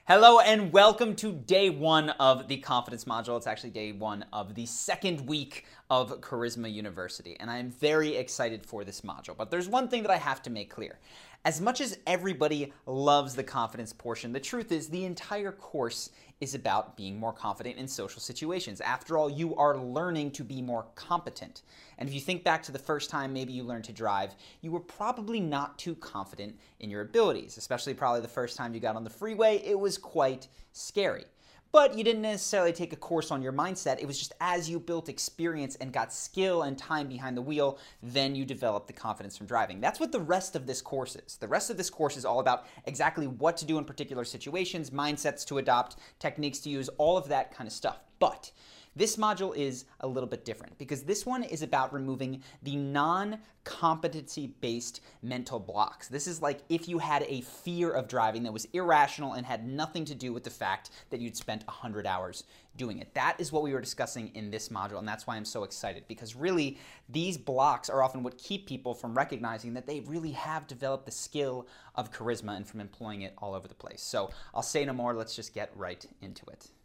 Hello and welcome to day one of the confidence module. It's actually day one of the second week of Charisma University, and I am very excited for this module. But there's one thing that I have to make clear. As much as everybody loves the confidence portion, the truth is the entire course is about being more confident in social situations. After all, you are learning to be more competent. And if you think back to the first time maybe you learned to drive, you were probably not too confident in your abilities, especially probably the first time you got on the freeway. It was quite scary. But you didn't necessarily take a course on your mindset. It was just as you built experience and got skill and time behind the wheel, then you developed the confidence from driving. That's what the rest of this course is. The rest of this course is all about exactly what to do in particular situations, mindsets to adopt, techniques to use, all of that kind of stuff. But this module is a little bit different because this one is about removing the non-competency-based mental blocks. This is like if you had a fear of driving that was irrational and had nothing to do with the fact that you'd spent 100 hours doing it. That is what we were discussing in this module, and that's why I'm so excited, because really these blocks are often what keep people from recognizing that they really have developed the skill of charisma and from employing it all over the place. So I'll say no more, let's just get right into it.